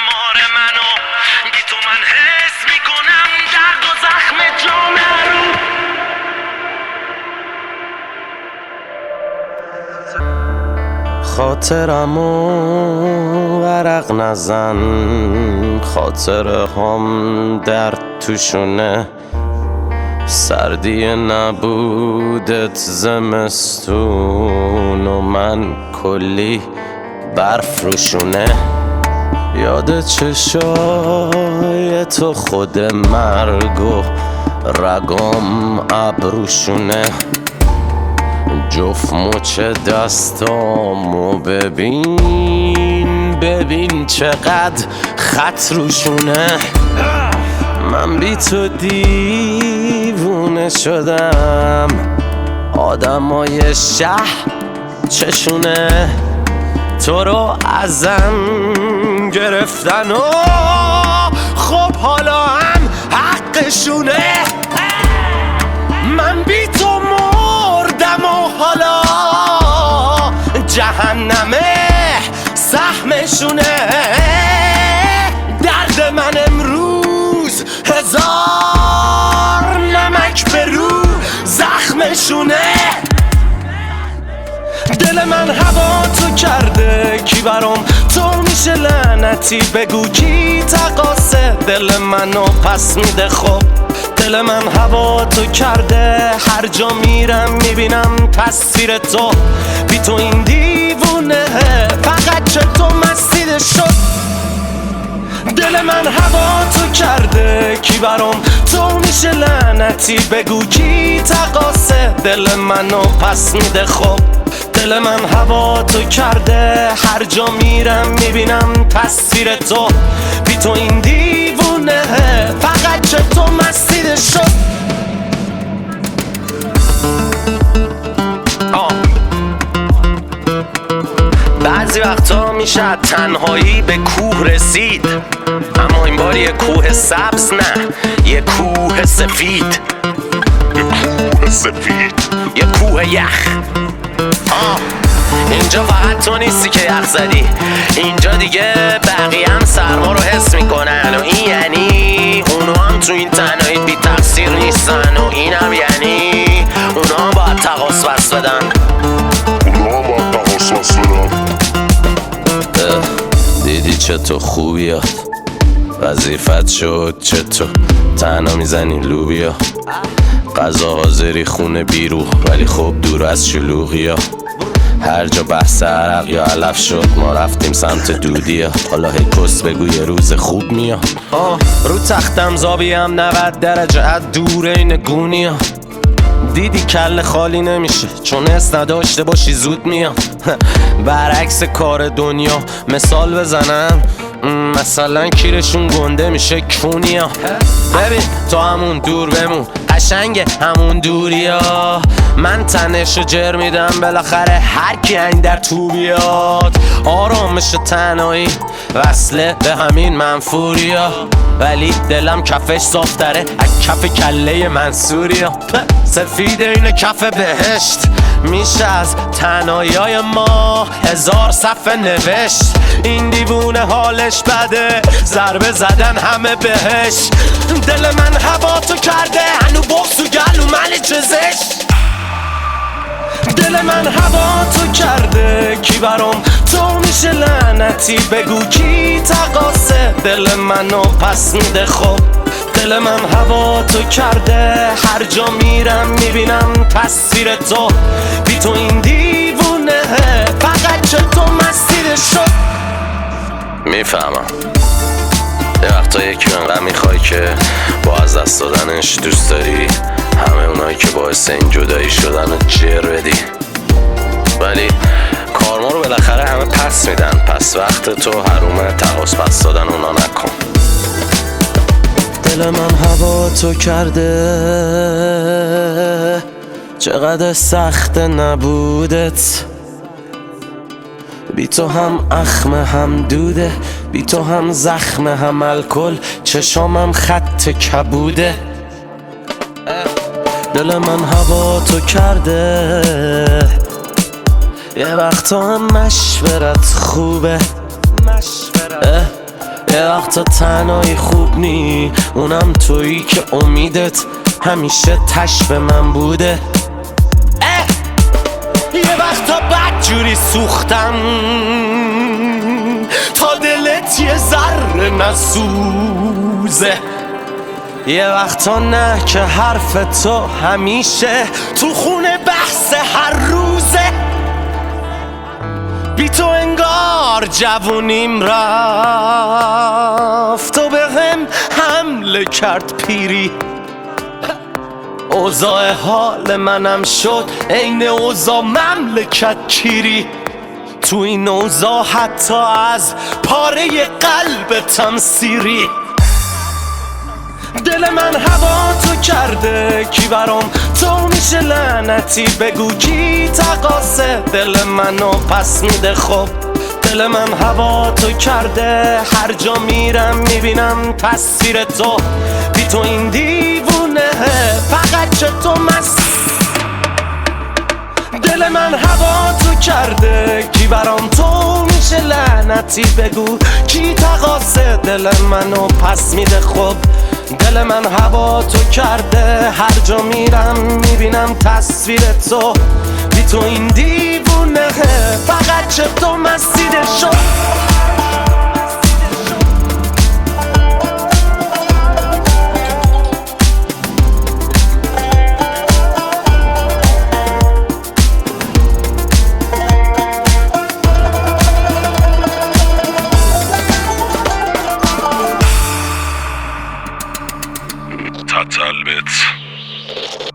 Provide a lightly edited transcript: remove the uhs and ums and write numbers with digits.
مار منو بی تو من حس میکنم درد و زخم جامعه رو. خاطرمو ورق نزن، خاطره هم درد توشونه، سردی نبودت زمستون و من کلی برف روشونه. یاد چشای تو خود مرگ و رگام ابروشونه، جفت مچ دستامو ببین ببین چقدر خط روشونه. من بی تو دیوونه شدم، آدمای شهر چشونه تو رو ازم گرفتن و خب حالا هم حقشونه. من بی تو مردم و حالا جهنمه سهمشونه. درد من امروز هزار نمک به رو زخمشونه. دل من هوا تو کرده کی برام تو میشه لعنتی، بگو کی تقاسه دل منو پس میده. خب دل من هوا تو کرده، هر جا میرم میبینم تصویر تو، بی تو این دیوونه فقط چطور مسیده شد. دل من هوا تو کرده کی برام تو میشه لعنتی، بگو کی تقاسه دل منو پس میده. خب دل من هوا تو کرده، هر جا میرم میبینم تصویر تو، بی تو این دیوونه فقط چطور مسیده شد. بعضی وقتا میشه تنهایی به کوه رسید، اما این بار یه کوه سبز نه، یه کوه سفید، یه کوه سفید، یه کوه یخ. اینجا فقط تو نیستی که یخ زدی، اینجا دیگه بقیه هم سرما رو حس میکنن و این یعنی اونا هم تو این تنهایی بی تقصیر نیستن و این هم یعنی اونا هم باید تقاص بس بدن. دیدی چطور خوبیات وظیفت شد، چطور تنها میزنی لوبیا، غذا حاضری خونه بیرو ولی خب دور از شلوغیا. هر جا بحث عرق یا علف شد ما رفتیم سمت دودیا، حالا هی کس بگو یه روز خوب میاد. رو تختم زابیم 90 درجه از دور این گونیا، دیدی کل خالی نمیشه چون حس نداشته باشی زود میام. برعکس کار دنیا مثال بزنم، مثلا کیرشون گنده میشه کونیا. ببین تو همون دور بمون قشنگ همون دوریا، من تنشو جر میدم بالاخره هر کی این در تو بیاد. آرامش تنهایی وصله به همین منفوریا، ولی دلم کفش صافتره از کف کله منصوریا. سفید این کف بهشت میشه از تنهایی‌های ما 1000 صفحه نوشت. این دیوونه حالش بده ضربه زدن همه بهش. دل من هوا تو کرده هنو بغض و گلو من جزش. دل من هوا تو کرده کی برام تو میشه لعنتی، بگو کی تقاسه دل منو پس میده. خب دل من هوا تو کرده، هر جا میرم میبینم تصویر تو، بی تو این دیوونه فقط چطور مسیده شد. میفهمم یه وقتا یکی انقدر میخوای که با از دست دادنش دوست داری همه اونایی که باعث این جدایی شدن رو جر بدی، ولی کارما رو بالاخره همه پس میدن، پس وقت تو حرومه تقاص پس دادن اونا نکن. دل من هوا تو کرده چقدر سخت نبودت، بی تو هم اخم هم دوده، بی تو هم زخم هم الکل، چشامم خط کبوده. دل من هوا تو کرده یه وقتا هم مشورت خوبه، یه وقتا تنهایی خوب نی، اونم تویی که امیدت همیشه تش به من بوده. یه وقتا بدجوری سوختم تا دلت یه ذره نسوزه. یه وقتا نه که حرف تو همیشه تو خونه بحث هر روزه. بی تو انگار جوونیم رفت و به هم حمله کرد پیری. اوضاع حال منم شد عین اوضاع مملکت کیری. تو این اوضاع حتی از پاره قلبتم سیری. دل من هوا تو کرده کی برام تو میشه لعنتی، بگو کی تقاصه دل منو پس میده. خب دل من هوا تو کرده، هر جا میرم میبینم تصویر تو. بی تو این دیوونه فقط چه تو مست. دل من هوا تو کرده کی برام تو میشه لعنتی، بگو کی تقاصه دل منو پس میده. خب دل من هوا تو کرده، هر جا میرم میبینم تصویر تو. بی تو این دیوونه فقط چه تو مسیده شد. تتلبت